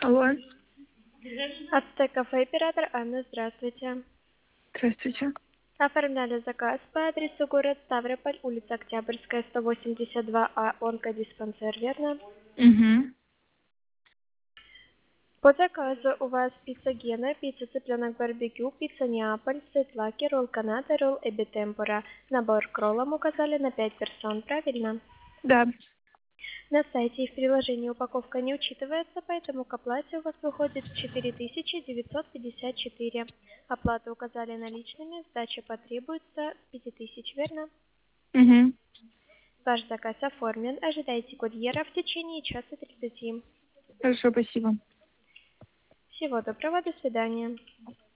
Алло, Ацтек кафе, оператор Анна, здравствуйте. здравствуйте. Оформляли заказ по адресу город Ставрополь, улица Октябрьская, 182А, онкодиспансер, верно? Угу. По заказу у вас пицца Гена, пицца цыпленок барбекю, пицца Неаполь, сет-лаки, ролл канада, ролл эби темпура. Набор к роллам указали на 5 персон, правильно? Да. На сайте и в приложении упаковка не учитывается, поэтому к оплате у вас выходит 4954. Оплату указали наличными, сдача потребуется 5000, верно? Угу. Ваш заказ оформлен, ожидайте курьера в течение часа 30. Хорошо, спасибо. Всего доброго, до свидания.